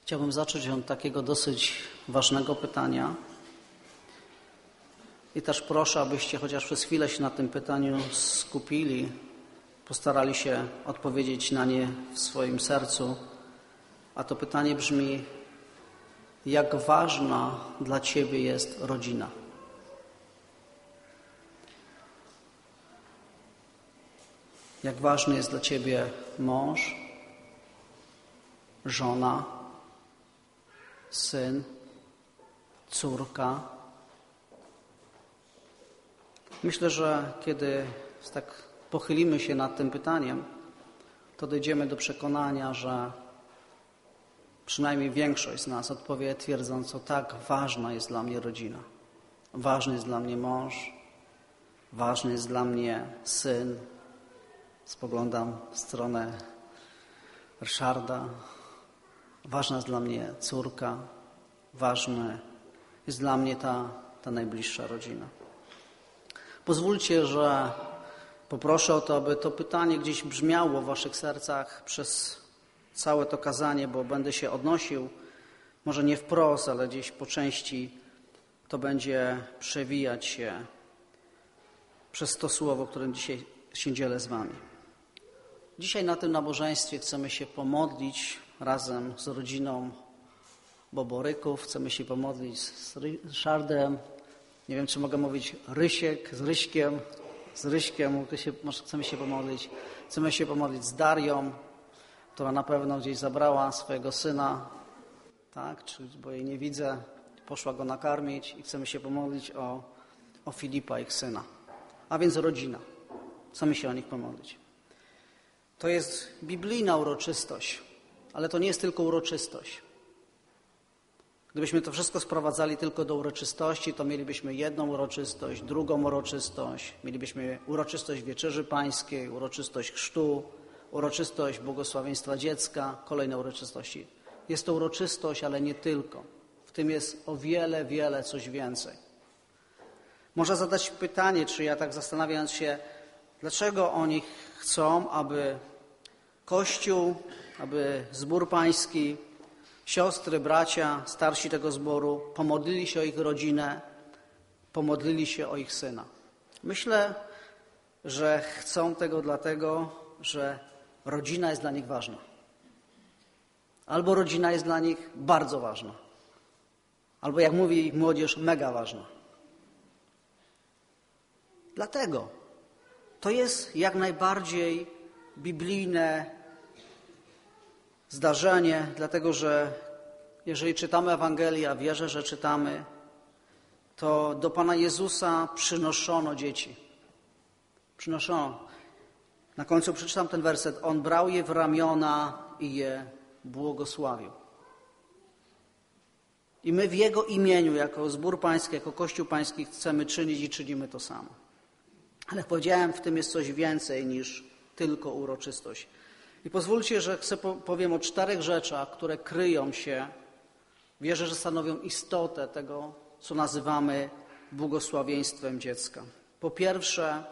Chciałbym zacząć od takiego dosyć ważnego pytania i też proszę, abyście chociaż przez chwilę się na tym pytaniu skupili, postarali się odpowiedzieć na nie w swoim sercu. A to pytanie brzmi: jak ważna dla Ciebie jest rodzina? Jak ważny jest dla Ciebie mąż, żona, syn, córka? Myślę, że kiedy tak pochylimy się nad tym pytaniem, to dojdziemy do przekonania, że przynajmniej większość z nas odpowie twierdząc, tak ważna jest dla mnie rodzina. Ważny jest dla mnie mąż, ważny jest dla mnie syn. Spoglądam w stronę Ryszarda. Ważna jest dla mnie córka. Ważna jest dla mnie ta najbliższa rodzina. Pozwólcie, że poproszę o to, aby to pytanie gdzieś brzmiało w waszych sercach przez całe to kazanie, bo będę się odnosił, może nie wprost, ale gdzieś po części to będzie przewijać się przez to słowo, którym dzisiaj się dzielę z wami. Dzisiaj na tym nabożeństwie chcemy się pomodlić razem z rodziną Boboryków. Chcemy się pomodlić z Ryszardem. Nie wiem, czy mogę mówić Rysiek, z Ryśkiem. Chcemy się pomodlić. Chcemy się pomodlić z Darią, która na pewno gdzieś zabrała swojego syna, tak? Bo jej nie widzę. Poszła go nakarmić i chcemy się pomodlić o Filipa, ich syna. A więc rodzina. Chcemy się o nich pomodlić. To jest biblijna uroczystość, ale to nie jest tylko uroczystość. Gdybyśmy to wszystko sprowadzali tylko do uroczystości, to mielibyśmy jedną uroczystość, drugą uroczystość, mielibyśmy uroczystość Wieczerzy Pańskiej, uroczystość chrztu, uroczystość błogosławieństwa dziecka, kolejne uroczystości. Jest to uroczystość, ale nie tylko. W tym jest o wiele, wiele coś więcej. Można zadać pytanie, czy ja tak zastanawiając się, dlaczego oni chcą, aby Kościół, aby zbór pański, siostry, bracia, starsi tego zboru pomodlili się o ich rodzinę, pomodlili się o ich syna. Myślę, że chcą tego dlatego, że rodzina jest dla nich ważna. Albo rodzina jest dla nich bardzo ważna. Albo jak mówi młodzież, mega ważna. Dlatego to jest jak najbardziej biblijne zdarzenie, dlatego że jeżeli czytamy Ewangelię, a wierzę, że czytamy, to do Pana Jezusa przynoszono dzieci. Przynoszono. Na końcu przeczytam ten werset. On brał je w ramiona i je błogosławił. I my w Jego imieniu, jako zbór pański, jako Kościół pański chcemy czynić i czynimy to samo. Ale jak powiedziałem, w tym jest coś więcej niż tylko uroczystość. I pozwólcie, że powiem o 4 rzeczach, które kryją się, wierzę, że stanowią istotę tego, co nazywamy błogosławieństwem dziecka. Po pierwsze,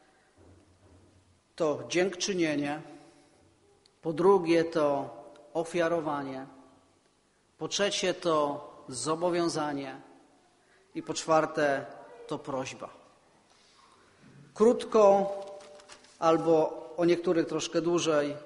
to dziękczynienie. Po drugie, to ofiarowanie. Po trzecie, to zobowiązanie. I po czwarte, to prośba. Krótko, albo o niektórych troszkę dłużej,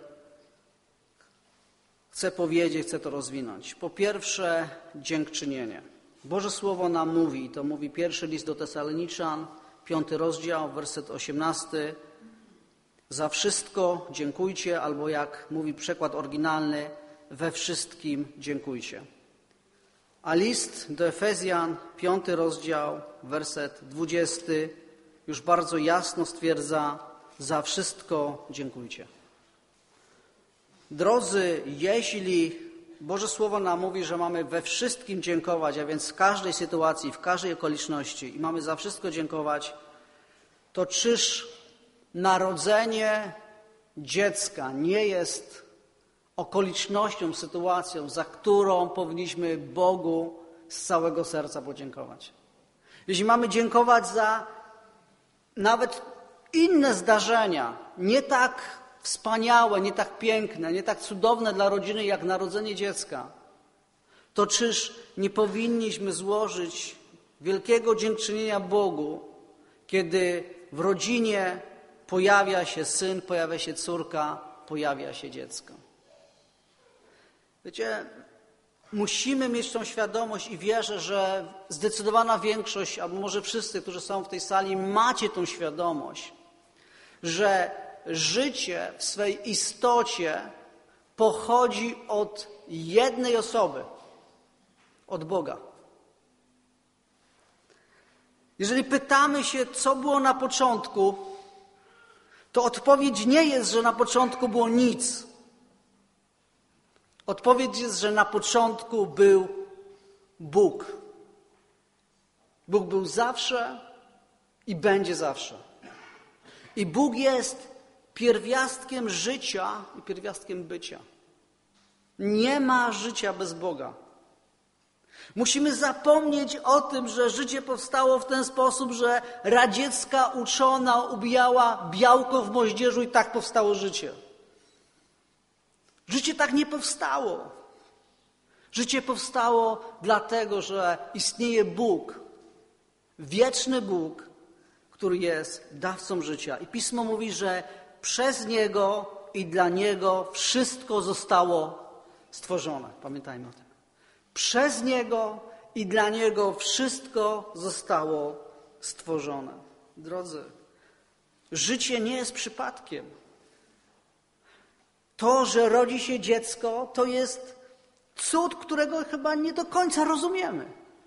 chcę to rozwinąć. Po pierwsze, dziękczynienie. Boże Słowo nam mówi, to mówi pierwszy list do Tesaloniczan, 5 rozdział, werset 18. Za wszystko dziękujcie, albo jak mówi przekład oryginalny, we wszystkim dziękujcie. A list do Efezjan, 5 rozdział, werset 20, już bardzo jasno stwierdza: za wszystko dziękujcie. Drodzy, jeśli Boże Słowo nam mówi, że mamy we wszystkim dziękować, a więc w każdej sytuacji, w każdej okoliczności i mamy za wszystko dziękować, to czyż narodzenie dziecka nie jest okolicznością, sytuacją, za którą powinniśmy Bogu z całego serca podziękować? Jeśli mamy dziękować za nawet inne zdarzenia, nie tak wspaniałe, nie tak piękne, nie tak cudowne dla rodziny jak narodzenie dziecka, to czyż nie powinniśmy złożyć wielkiego dziękczynienia Bogu, kiedy w rodzinie pojawia się syn, pojawia się córka, pojawia się dziecko? Wiecie, musimy mieć tą świadomość i wierzę, że zdecydowana większość, albo może wszyscy, którzy są w tej sali, macie tą świadomość, że życie w swej istocie pochodzi od jednej osoby, od Boga. Jeżeli pytamy się, co było na początku, to odpowiedź nie jest, że na początku było nic. Odpowiedź jest, że na początku był Bóg. Bóg był zawsze i będzie zawsze. I Bóg jest pierwiastkiem życia i pierwiastkiem bycia. Nie ma życia bez Boga. Musimy zapomnieć o tym, że życie powstało w ten sposób, że radziecka uczona ubijała białko w moździerzu i tak powstało życie. Życie tak nie powstało. Życie powstało dlatego, że istnieje Bóg, wieczny Bóg, który jest dawcą życia. I Pismo mówi, że przez Niego i dla Niego wszystko zostało stworzone. Pamiętajmy o tym. Przez Niego i dla Niego wszystko zostało stworzone. Drodzy, życie nie jest przypadkiem. To, że rodzi się dziecko, to jest cud, którego chyba nie do końca rozumiemy.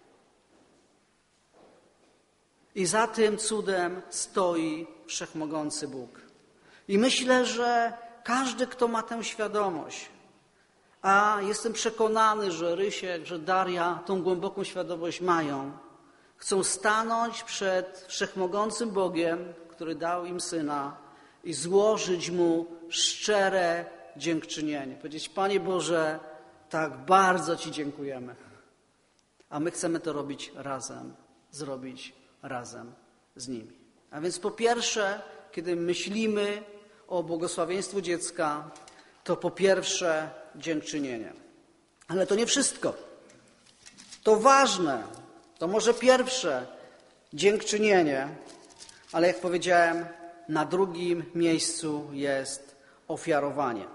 I za tym cudem stoi wszechmogący Bóg. I myślę, że każdy, kto ma tę świadomość, a jestem przekonany, że Rysiek, że Daria tą głęboką świadomość mają, chcą stanąć przed wszechmogącym Bogiem, który dał im Syna i złożyć Mu szczere dziękczynienie. Powiedzieć: Panie Boże, tak bardzo Ci dziękujemy. A my chcemy to robić razem, zrobić razem z nimi. A więc po pierwsze, kiedy myślimy o błogosławieństwu dziecka, to po pierwsze dziękczynienie. Ale to nie wszystko. To ważne, to może pierwsze dziękczynienie, ale jak powiedziałem, na drugim miejscu jest ofiarowanie.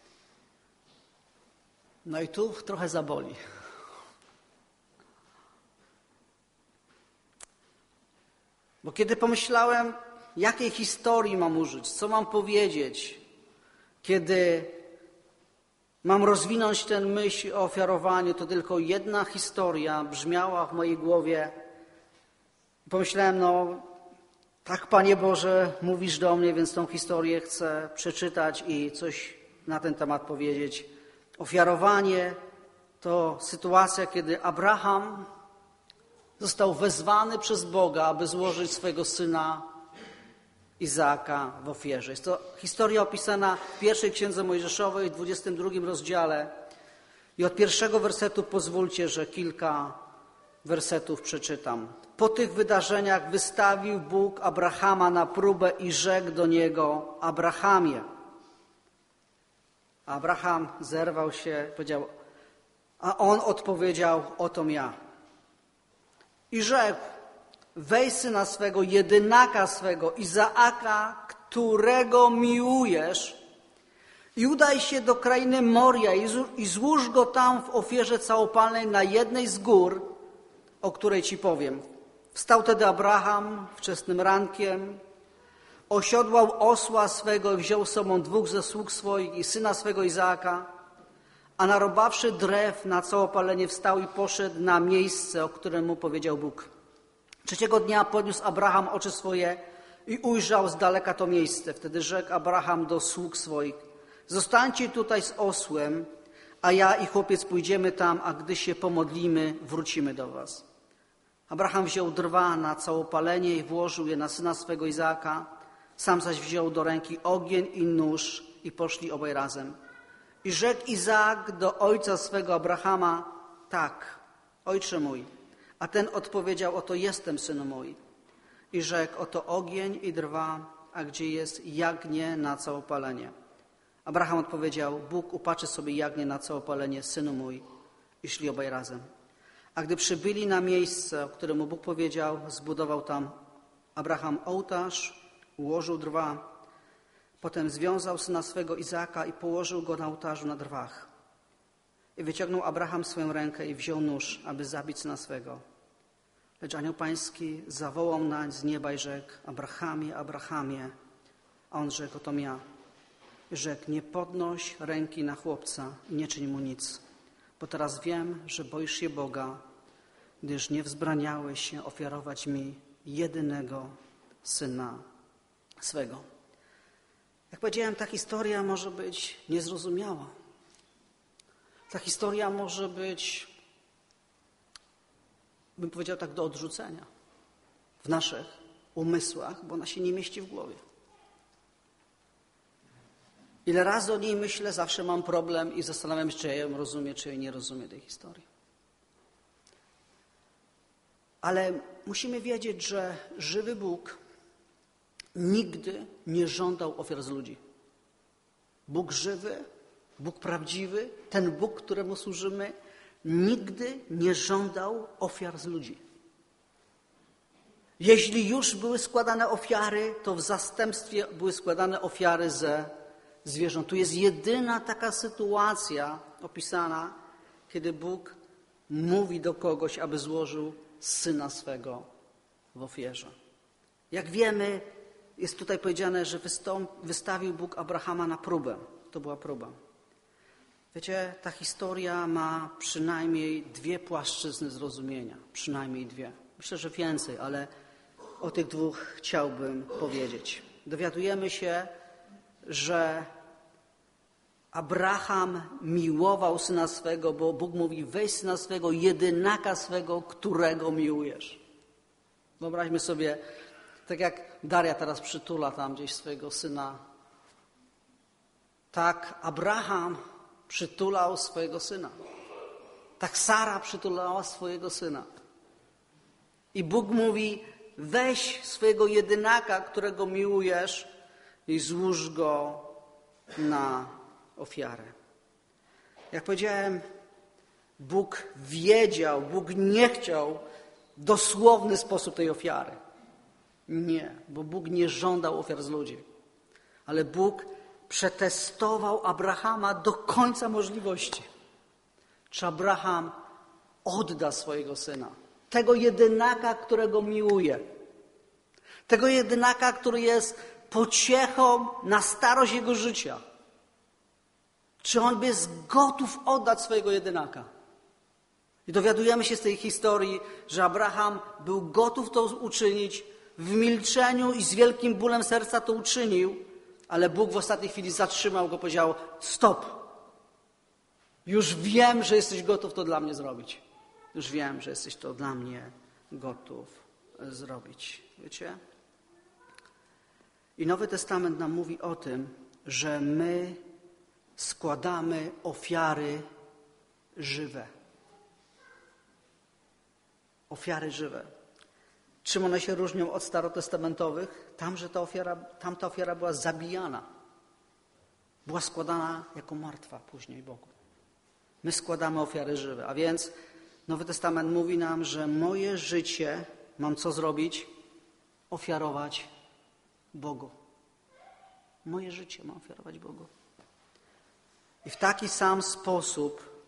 No i tu trochę zaboli. Bo kiedy pomyślałem, jakiej historii mam użyć, co mam powiedzieć, kiedy mam rozwinąć tę myśl o ofiarowaniu, to tylko jedna historia brzmiała w mojej głowie. Pomyślałem, tak, Panie Boże, mówisz do mnie, więc tą historię chcę przeczytać i coś na ten temat powiedzieć. Ofiarowanie to sytuacja, kiedy Abraham został wezwany przez Boga, aby złożyć swojego syna Izaaka w ofierze. Jest to historia opisana w pierwszej Księdze Mojżeszowej, w 22 rozdziale. I od pierwszego wersetu pozwólcie, że kilka wersetów przeczytam. Po tych wydarzeniach wystawił Bóg Abrahama na próbę i rzekł do niego: Abrahamie. Abraham zerwał się, powiedział, a on odpowiedział: otom ja. I rzekł: weź syna swego, jedynaka swego, Izaaka, którego miłujesz, i udaj się do krainy Moria i złóż go tam w ofierze całopalnej na jednej z gór, o której ci powiem. Wstał tedy Abraham wczesnym rankiem, osiodłał osła swego i wziął z sobą 2 ze sług swoich i syna swego Izaaka, a narobawszy drew na całopalenie wstał i poszedł na miejsce, o którym mu powiedział Bóg. 3 dnia podniósł Abraham oczy swoje i ujrzał z daleka to miejsce. Wtedy rzekł Abraham do sług swoich: zostańcie tutaj z osłem, a ja i chłopiec pójdziemy tam, a gdy się pomodlimy, wrócimy do was. Abraham wziął drwa na całopalenie i włożył je na syna swego Izaaka, sam zaś wziął do ręki ogień i nóż i poszli obaj razem. I rzekł Izaak do ojca swego Abrahama: tak, ojcze mój. A ten odpowiedział: oto jestem, synu mój. I rzekł: oto ogień i drwa, a gdzie jest jagnię na całopalenie? Abraham odpowiedział: Bóg upatrzy sobie jagnię na całopalenie, synu mój. i szli obaj razem. A gdy przybyli na miejsce, o którym mu Bóg powiedział, zbudował tam Abraham ołtarz, ułożył drwa, potem związał syna swego Izaaka i położył go na ołtarzu na drwach. I wyciągnął Abraham swoją rękę i wziął nóż, aby zabić syna swego. Lecz anioł pański zawołał nań z nieba i rzekł: Abrahamie, Abrahamie. A on rzekł: otom ja. I rzekł: nie podnoś ręki na chłopca i nie czyń mu nic, bo teraz wiem, że boisz się Boga, gdyż nie wzbraniałeś się ofiarować mi jedynego syna swego. Jak powiedziałem, ta historia może być niezrozumiała. Ta historia może być, bym powiedział tak, do odrzucenia w naszych umysłach, bo ona się nie mieści w głowie. Ile razy o niej myślę, zawsze mam problem i zastanawiam się, czy ja ją rozumiem, czy ja nie rozumiem tej historii. Ale musimy wiedzieć, że żywy Bóg nigdy nie żądał ofiar z ludzi. Bóg żywy, Bóg prawdziwy, ten Bóg, któremu służymy, nigdy nie żądał ofiar z ludzi. Jeśli już były składane ofiary, to w zastępstwie były składane ofiary ze zwierząt. Tu jest jedyna taka sytuacja opisana, kiedy Bóg mówi do kogoś, aby złożył syna swego w ofierze. Jak wiemy, jest tutaj powiedziane, że wystawił Bóg Abrahama na próbę. To była próba. Wiecie, ta historia ma przynajmniej dwie płaszczyzny zrozumienia. Przynajmniej dwie. Myślę, że więcej, ale o tych dwóch chciałbym powiedzieć. Dowiadujemy się, że Abraham miłował syna swego, bo Bóg mówi: weź syna swego, jedynaka swego, którego miłujesz. Wyobraźmy sobie, tak jak Daria teraz przytula tam gdzieś swojego syna, tak Abraham przytulał swojego syna. Tak Sara przytulała swojego syna. I Bóg mówi: weź swojego jedynaka, którego miłujesz, i złóż go na ofiarę. Jak powiedziałem, Bóg wiedział, Bóg nie chciał dosłowny sposób tej ofiary. Nie, bo Bóg nie żądał ofiar z ludzi. Ale Bóg przetestował Abrahama do końca możliwości. Czy Abraham odda swojego syna? Tego jedynaka, którego miłuje. Tego jedynaka, który jest pociechą na starość jego życia. Czy on jest gotów oddać swojego jedynaka? I dowiadujemy się z tej historii, że Abraham był gotów to uczynić, w milczeniu i z wielkim bólem serca to uczynił, ale Bóg w ostatniej chwili zatrzymał go, powiedział: stop! Już wiem, że jesteś gotów to dla mnie zrobić. Już wiem, że jesteś to dla mnie gotów zrobić. Wiecie? I Nowy Testament nam mówi o tym, że my składamy ofiary żywe. Ofiary żywe. Czym one się różnią od starotestamentowych? Tamta ofiara była zabijana. Była składana jako martwa później Bogu. My składamy ofiary żywe. A więc Nowy Testament mówi nam, że moje życie mam co zrobić? Ofiarować Bogu. Moje życie mam ofiarować Bogu. I w taki sam sposób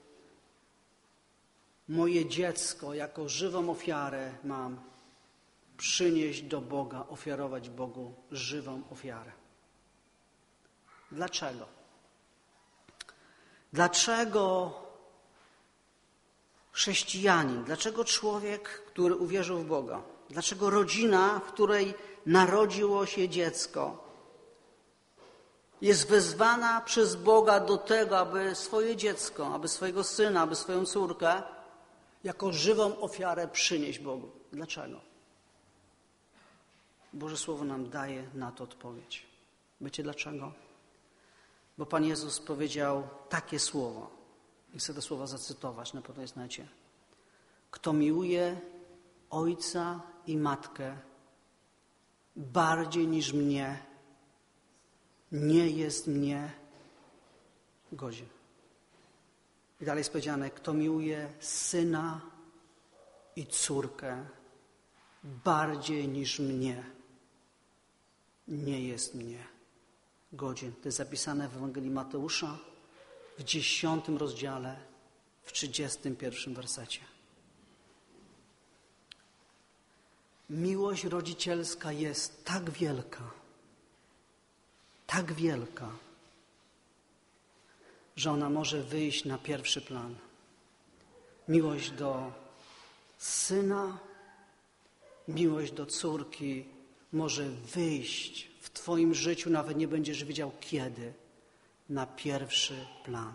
moje dziecko jako żywą ofiarę mam przynieść do Boga, ofiarować Bogu żywą ofiarę. Dlaczego? Dlaczego chrześcijanin, dlaczego człowiek, który uwierzył w Boga, dlaczego rodzina, w której narodziło się dziecko, jest wezwana przez Boga do tego, aby swoje dziecko, aby swojego syna, aby swoją córkę jako żywą ofiarę przynieść Bogu? Dlaczego? Boże Słowo nam daje na to odpowiedź. Wiecie dlaczego? Bo Pan Jezus powiedział takie słowo. I chcę te słowa zacytować na podnecie. Kto miłuje ojca i matkę bardziej niż mnie, nie jest mnie godzien. I dalej jest powiedziane, kto miłuje syna i córkę bardziej niż mnie, nie jest mnie godzien. To jest zapisane w Ewangelii Mateusza w 10 rozdziale, w 31 wersecie. Miłość rodzicielska jest tak wielka, że ona może wyjść na pierwszy plan. Miłość do syna, miłość do córki może wyjść w Twoim życiu, nawet nie będziesz wiedział kiedy, na pierwszy plan.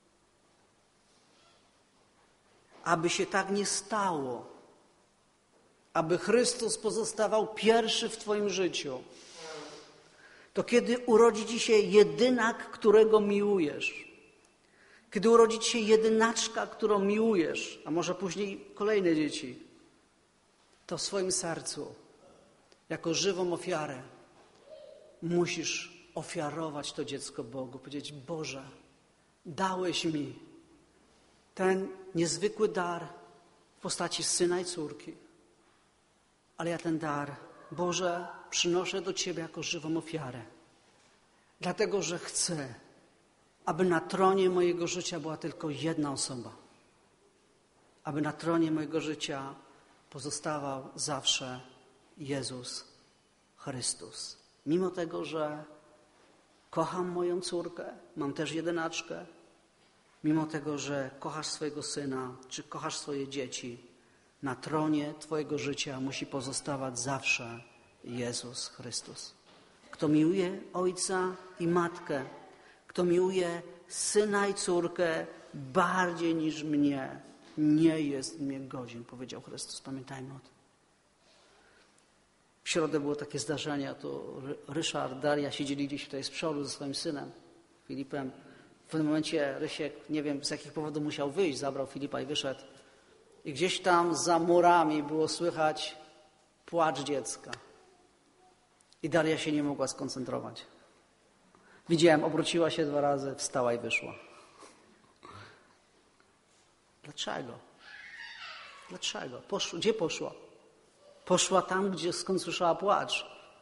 Aby się tak nie stało, aby Chrystus pozostawał pierwszy w Twoim życiu, to kiedy urodzi Ci się jedynak, którego miłujesz, kiedy urodzi Ci się jedynaczka, którą miłujesz, a może później kolejne dzieci, to w swoim sercu, jako żywą ofiarę, musisz ofiarować to dziecko Bogu. Powiedzieć, Boże, dałeś mi ten niezwykły dar w postaci syna i córki, ale ja ten dar, Boże, przynoszę do Ciebie jako żywą ofiarę. Dlatego, że chcę, aby na tronie mojego życia była tylko jedna osoba. Aby na tronie mojego życia pozostawał zawsze Jezus Chrystus. Mimo tego, że kocham moją córkę, mam też jedynaczkę, mimo tego, że kochasz swojego syna, czy kochasz swoje dzieci, na tronie Twojego życia musi pozostawać zawsze Jezus Chrystus. Kto miłuje ojca i matkę, kto miłuje syna i córkę bardziej niż mnie, nie jest mnie godzien, powiedział Chrystus. Pamiętajmy o tym. W środę było takie zdarzenie, to Ryszard, Daria siedzieli gdzieś tutaj z przodu ze swoim synem, Filipem. W pewnym momencie Rysiek, nie wiem z jakich powodów musiał wyjść, zabrał Filipa i wyszedł. I gdzieś tam za murami było słychać płacz dziecka. I Daria się nie mogła skoncentrować. Widziałem, obróciła się 2 razy, wstała i wyszła. Dlaczego? Dlaczego? Gdzie poszła? Poszła tam, skąd słyszała płacz.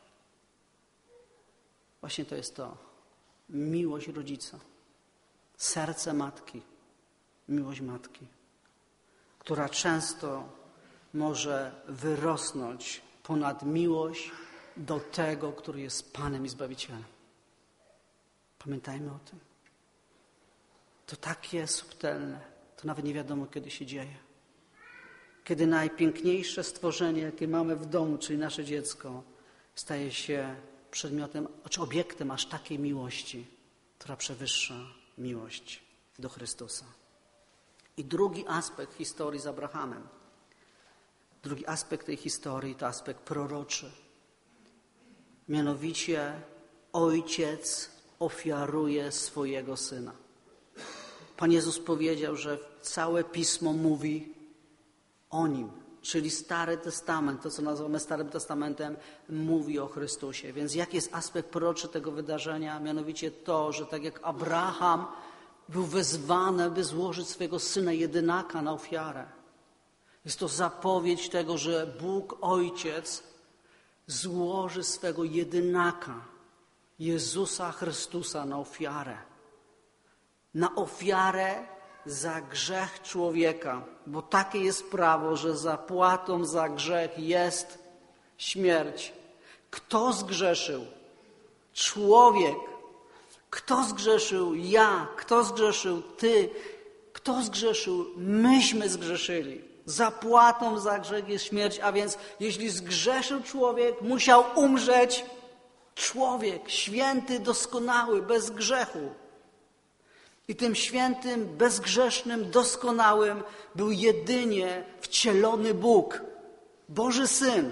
Właśnie to jest to. Miłość rodzica. Serce matki. Miłość matki, która często może wyrosnąć ponad miłość do tego, który jest Panem i Zbawicielem. Pamiętajmy o tym. To takie subtelne, to nawet nie wiadomo, kiedy się dzieje. Kiedy najpiękniejsze stworzenie, jakie mamy w domu, czyli nasze dziecko, staje się przedmiotem, czy obiektem aż takiej miłości, która przewyższa miłość do Chrystusa. I drugi aspekt historii z Abrahamem. Drugi aspekt tej historii to aspekt proroczy. Mianowicie ojciec ofiaruje swojego syna. Pan Jezus powiedział, że całe Pismo mówi o Nim, czyli Stary Testament, to co nazywamy Starym Testamentem, mówi o Chrystusie. Więc jaki jest aspekt proroczy tego wydarzenia? Mianowicie to, że tak jak Abraham był wezwany, by złożyć swojego syna jedynaka na ofiarę. Jest to zapowiedź tego, że Bóg Ojciec złoży swego jedynaka, Jezusa Chrystusa na ofiarę. Na ofiarę za grzech człowieka, bo takie jest prawo, że zapłatą za grzech jest śmierć. Kto zgrzeszył? Człowiek. Kto zgrzeszył? Ja. Kto zgrzeszył? Ty. Kto zgrzeszył? Myśmy zgrzeszyli. Zapłatą za grzech jest śmierć, a więc jeśli zgrzeszył człowiek, musiał umrzeć człowiek, święty, doskonały, bez grzechu. I tym świętym, bezgrzesznym, doskonałym był jedynie wcielony Bóg, Boży Syn.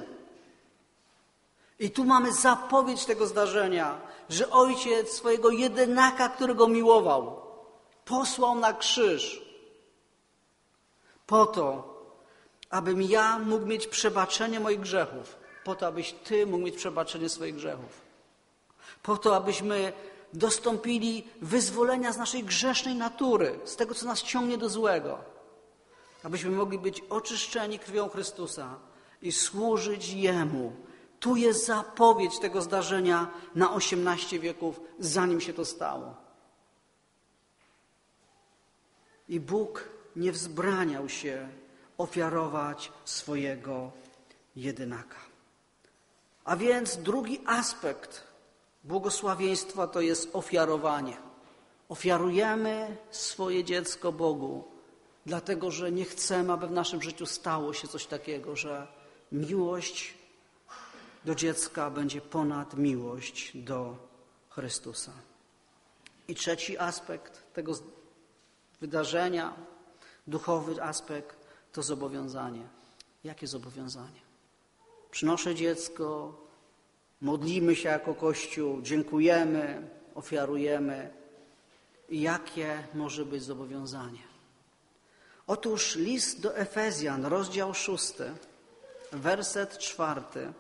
I tu mamy zapowiedź tego zdarzenia, że Ojciec swojego jedynaka, którego miłował, posłał na krzyż po to, abym ja mógł mieć przebaczenie moich grzechów, po to, abyś Ty mógł mieć przebaczenie swoich grzechów, po to, abyśmy dostąpili wyzwolenia z naszej grzesznej natury, z tego, co nas ciągnie do złego, abyśmy mogli być oczyszczeni krwią Chrystusa i służyć Jemu. Tu jest zapowiedź tego zdarzenia na 18 wieków, zanim się to stało. I Bóg nie wzbraniał się ofiarować swojego jedynaka. A więc drugi aspekt błogosławieństwa to jest ofiarowanie. Ofiarujemy swoje dziecko Bogu, dlatego że nie chcemy, aby w naszym życiu stało się coś takiego, że miłość do dziecka będzie ponad miłość do Chrystusa. I trzeci aspekt tego wydarzenia, duchowy aspekt, to zobowiązanie. Jakie zobowiązanie? Przynoszę dziecko, modlimy się jako Kościół, dziękujemy, ofiarujemy. I jakie może być zobowiązanie? Otóż list do Efezjan, rozdział 6, werset 4,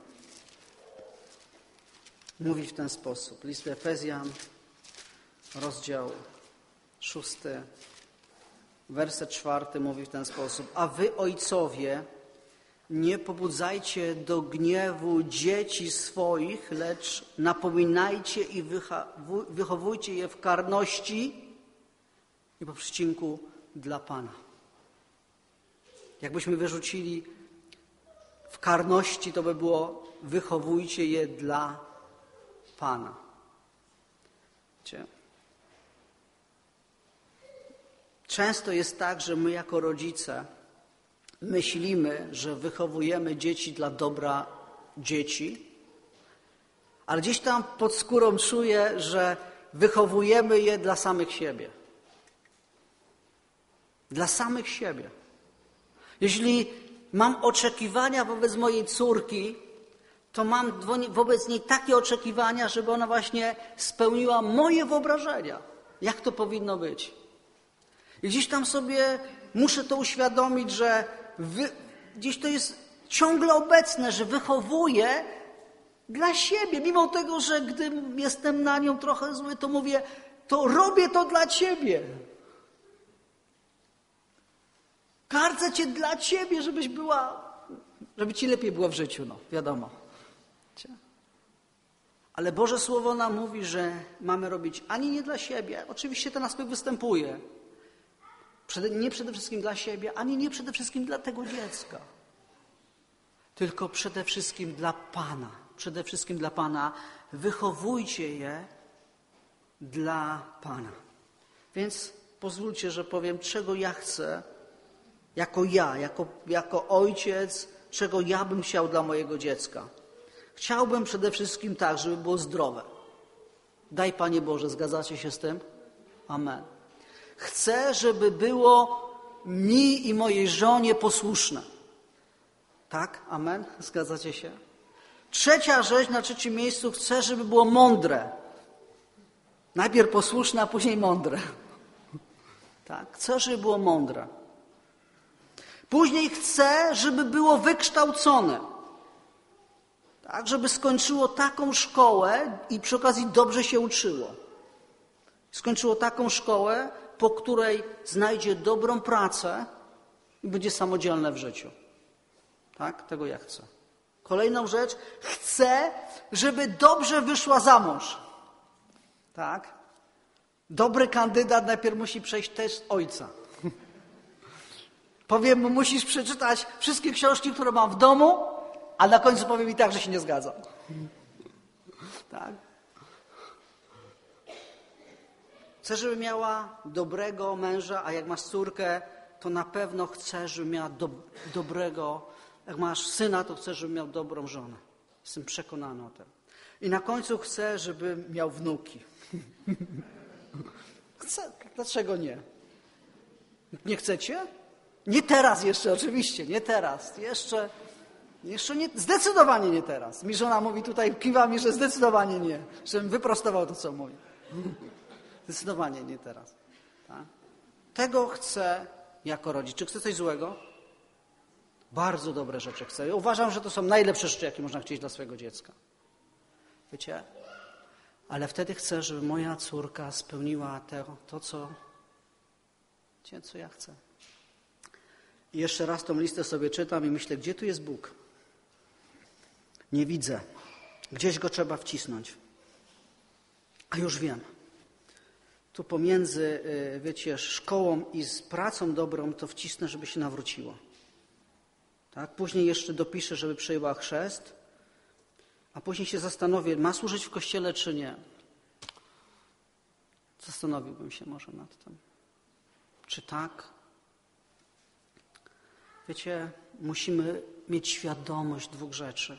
mówi w ten sposób. List do Efezjan, rozdział 6, werset 4 mówi w ten sposób. A wy, ojcowie, nie pobudzajcie do gniewu dzieci swoich, lecz napominajcie i wychowujcie je w karności i po przecinku dla Pana. Jakbyśmy wyrzucili w karności, to by było wychowujcie je dla Pana. Wiecie? Często jest tak, że my jako rodzice myślimy, że wychowujemy dzieci dla dobra dzieci, ale gdzieś tam pod skórą czuję, że wychowujemy je dla samych siebie. Dla samych siebie. Jeśli mam oczekiwania wobec mojej córki, to mam wobec niej takie oczekiwania, żeby ona właśnie spełniła moje wyobrażenia. Jak to powinno być? I gdzieś tam sobie muszę to uświadomić, że gdzieś to jest ciągle obecne, że wychowuję dla siebie. Mimo tego, że gdy jestem na nią trochę zły, to mówię, to robię to dla Ciebie. Karcę Cię dla Ciebie, żeby Ci lepiej było w życiu, no wiadomo. Ale Boże Słowo nam mówi, że mamy robić ani nie dla siebie. Oczywiście ten aspekt występuje. Nie przede wszystkim dla siebie, ani nie przede wszystkim dla tego dziecka. Tylko przede wszystkim dla Pana. Przede wszystkim dla Pana. Wychowujcie je dla Pana. Więc pozwólcie, że powiem, czego ja chcę, jako ojciec, czego ja bym chciał dla mojego dziecka. Chciałbym przede wszystkim tak, żeby było zdrowe. Daj, Panie Boże, zgadzacie się z tym? Amen. Chcę, żeby było mi i mojej żonie posłuszne. Tak? Amen? Zgadzacie się? Trzecia rzecz, na trzecim miejscu, chcę, żeby było mądre. Najpierw posłuszne, a później mądre. Tak? Chcę, żeby było mądre. Później chcę, żeby było wykształcone. Tak? Żeby skończyło taką szkołę i przy okazji dobrze się uczyło. Skończyło taką szkołę, po której znajdzie dobrą pracę i będzie samodzielne w życiu. Tak? Tego ja chcę. Kolejną rzecz. Chcę, żeby dobrze wyszła za mąż. Tak? Dobry kandydat najpierw musi przejść test ojca. Powiem mu, musisz przeczytać wszystkie książki, które mam w domu, a na końcu powiem i tak, że się nie zgadzam. Tak? Chcę, żeby miała dobrego męża, a jak masz córkę, to na pewno chcę, żeby miała dobrego, jak masz syna, to chcę, żeby miał dobrą żonę. Jestem przekonany o tym. I na końcu chcę, żeby miał wnuki. Chcę. Dlaczego nie? Nie chcecie? Nie teraz jeszcze, oczywiście, nie teraz. Jeszcze nie, zdecydowanie nie teraz. Mi żona mówi tutaj, kiwa mi, że zdecydowanie nie. Żebym wyprostował to, co mówi. Zdecydowanie nie teraz. Tak? Tego chcę jako rodzic. Czy chcę coś złego? Bardzo dobre rzeczy chcę. Ja uważam, że to są najlepsze rzeczy, jakie można chcieć dla swojego dziecka. Wiecie? ale wtedy chcę, żeby moja córka spełniła to co ja chcę. I jeszcze raz tą listę sobie czytam i myślę, gdzie tu jest Bóg? Nie widzę. Gdzieś Go trzeba wcisnąć. A już wiem. Tu pomiędzy, wiecie, szkołą i z pracą dobrą to wcisnę, żeby się nawróciło. Tak? Później jeszcze dopiszę, żeby przyjęła chrzest, a później się zastanowię, ma służyć w kościele czy nie. Zastanowiłbym się może nad tym. Czy tak? Wiecie, musimy mieć świadomość dwóch rzeczy.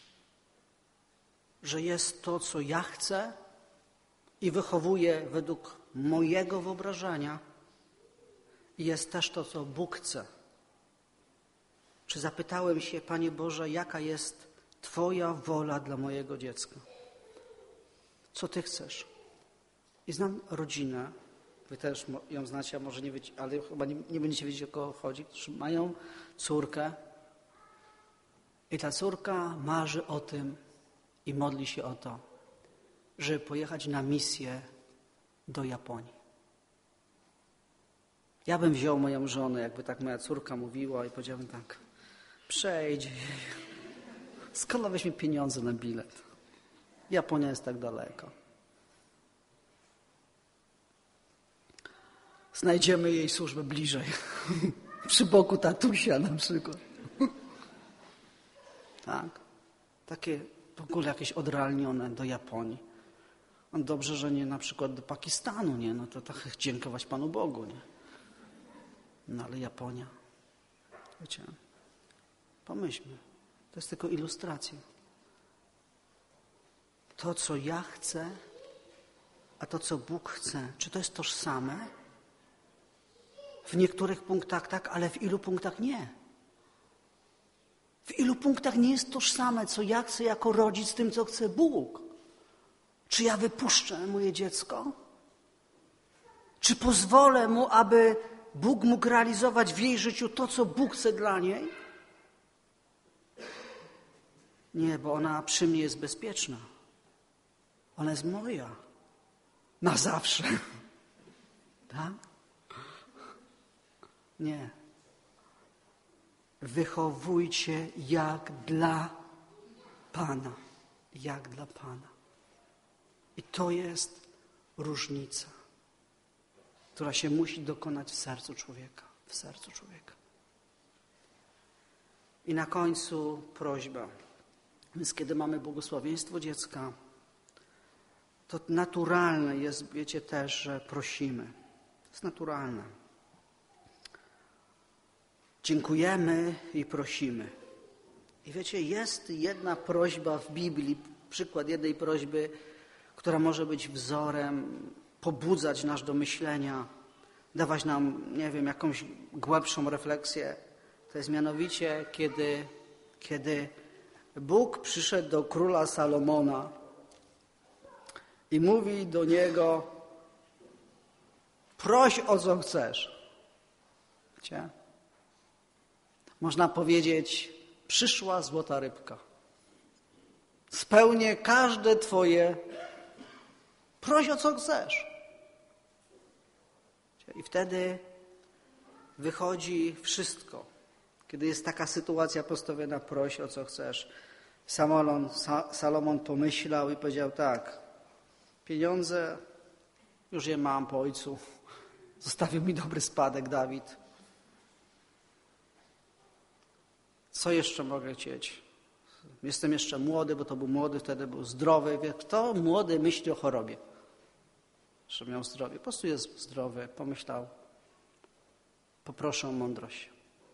Że jest to, co ja chcę i wychowuję według mojego wyobrażenia i jest też to, co Bóg chce. Czy zapytałem się, Panie Boże, jaka jest Twoja wola dla mojego dziecka? Co Ty chcesz? I znam rodzinę, Wy też ją znacie, a może nie wiecie, ale chyba nie będziecie wiedzieć, o kogo chodzi, którzy mają córkę i ta córka marzy o tym i modli się o to, żeby pojechać na misję do Japonii. Ja bym wziął moją żonę, jakby tak moja córka mówiła i powiedziałbym tak, przejdź, skąd weźmie pieniądze na bilet? Japonia jest tak daleko. Znajdziemy jej służbę bliżej, przy boku tatusia na przykład. Tak, takie w ogóle jakieś odrealnione do Japonii. Dobrze, że nie na przykład do Pakistanu, nie? No to tak dziękować Panu Bogu, nie? No ale Japonia, wiecie, pomyślmy, to jest tylko ilustracja. To, co ja chcę, a to, co Bóg chce, czy to jest tożsame? W niektórych punktach tak, ale w ilu punktach nie? W ilu punktach nie jest tożsame, co ja chcę jako rodzic z tym, co chce Bóg? Czy ja wypuszczę moje dziecko? Czy pozwolę mu, aby Bóg mógł realizować w jej życiu to, co Bóg chce dla niej? Nie, bo ona przy mnie jest bezpieczna. Ona jest moja. Na zawsze. Tak? Nie. Wychowujcie jak dla Pana. Jak dla Pana. I to jest różnica, która się musi dokonać w sercu człowieka. W sercu człowieka. I na końcu prośba. Więc kiedy mamy błogosławieństwo dziecka, to naturalne jest, wiecie też, że prosimy. To jest naturalne. Dziękujemy i prosimy. I wiecie, jest jedna prośba w Biblii, przykład jednej prośby, która może być wzorem, pobudzać nas do myślenia, dawać nam, nie wiem, jakąś głębszą refleksję. To jest mianowicie, kiedy Bóg przyszedł do króla Salomona i mówi do niego, proś o co chcesz. Wiecie? Można powiedzieć, przyszła złota rybka. Spełnię każde Twoje, proś o co chcesz. I wtedy wychodzi wszystko. Kiedy jest taka sytuacja postawiona, proś o co chcesz. Salomon pomyślał i powiedział tak, pieniądze już je mam po ojcu. Zostawił mi dobry spadek Dawid. Co jeszcze mogę chcieć? Jestem jeszcze młody, bo to był młody, wtedy był zdrowy. Kto młody myśli o chorobie? Że miał zdrowie. Po prostu jest zdrowy. Pomyślał, poproszę o mądrość.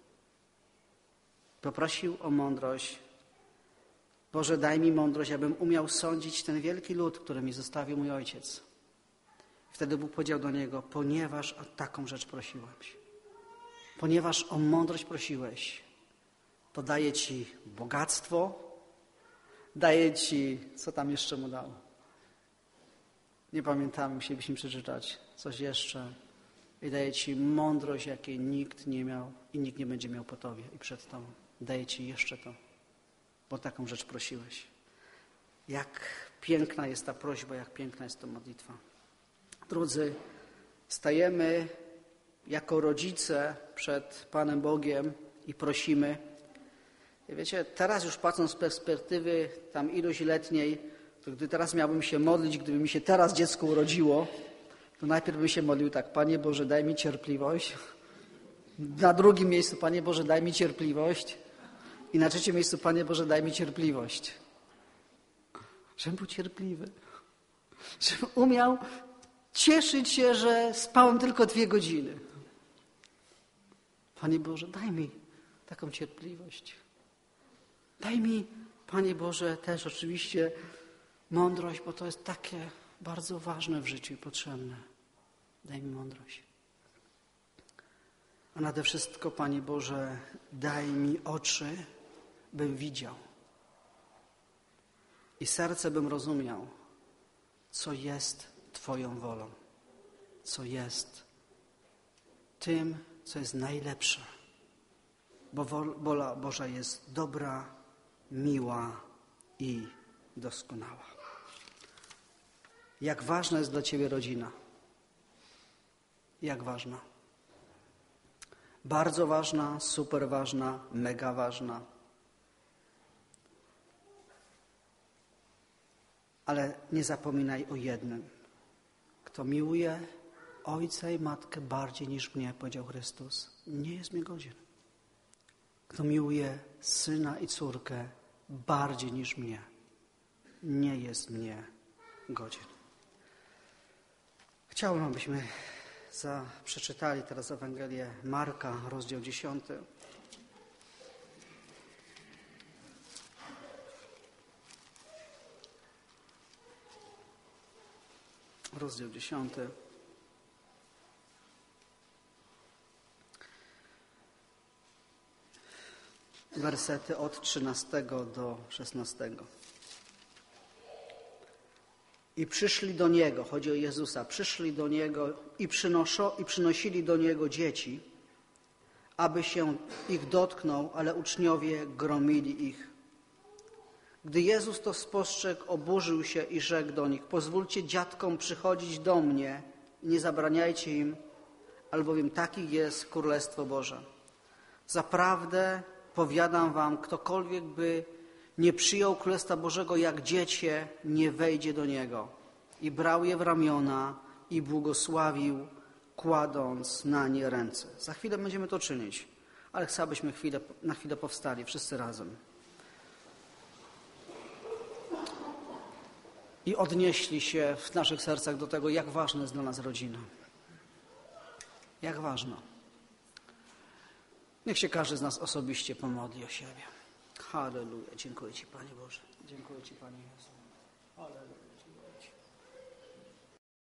Poprosił o mądrość. Boże, daj mi mądrość, abym umiał sądzić ten wielki lud, który mi zostawił mój ojciec. Wtedy Bóg powiedział do niego, ponieważ o taką rzecz prosiłeś, ponieważ o mądrość prosiłeś, to daję Ci bogactwo, daję Ci, co tam jeszcze mu dał? Nie pamiętamy, musielibyśmy przeczytać coś jeszcze. I daję Ci mądrość, jakiej nikt nie miał i nikt nie będzie miał po Tobie i przed Tobą. Daję Ci jeszcze to, bo taką rzecz prosiłeś. Jak piękna jest ta prośba, jak piękna jest to modlitwa. Drodzy, stajemy jako rodzice przed Panem Bogiem i prosimy. I wiecie, teraz już patrząc z perspektywy tam iluśletniej, to gdy teraz miałbym się modlić, gdyby mi się teraz dziecko urodziło, to najpierw bym się modlił tak: Panie Boże, daj mi cierpliwość. Na drugim miejscu: Panie Boże, daj mi cierpliwość. I na trzecim miejscu: Panie Boże, daj mi cierpliwość. Żebym był cierpliwy. Żebym umiał cieszyć się, że spałem tylko 2 godziny. Panie Boże, daj mi taką cierpliwość. Daj mi, Panie Boże, też oczywiście mądrość, bo to jest takie bardzo ważne w życiu i potrzebne. Daj mi mądrość. A nade wszystko, Panie Boże, daj mi oczy, bym widział. I serce bym rozumiał, co jest Twoją wolą. Co jest tym, co jest najlepsze. Bo wola Boża jest dobra, miła i doskonała. Jak ważna jest dla Ciebie rodzina? Jak ważna? Bardzo ważna, super ważna, mega ważna. Ale nie zapominaj o jednym. Kto miłuje ojca i matkę bardziej niż mnie, powiedział Chrystus, nie jest mi godzien. Kto miłuje syna i córkę bardziej niż mnie, nie jest mnie godzien. Chciałbym, abyśmy przeczytali teraz Ewangelię Marka, rozdział 10. Rozdział 10. Wersety od 13 do 16. I przyszli do Niego, chodzi o Jezusa, przyszli do Niego i przynosili do Niego dzieci, aby się ich dotknął, ale uczniowie gromili ich. Gdy Jezus to spostrzegł, oburzył się i rzekł do nich: pozwólcie dziadkom przychodzić do mnie, nie zabraniajcie im, albowiem takich jest Królestwo Boże. Zaprawdę powiadam wam, ktokolwiek by nie przyjął Królestwa Bożego jak dziecię, nie wejdzie do niego. I brał je w ramiona i błogosławił, kładąc na nie ręce. Za chwilę będziemy to czynić, ale chcę, abyśmy na chwilę powstali, wszyscy razem. I odnieśli się w naszych sercach do tego, jak ważna jest dla nas rodzina. Jak ważna. Niech się każdy z nas osobiście pomodli o siebie. Halleluja. Dziękuję Ci, Panie Boże. Dziękuję Ci, Panie Jezu.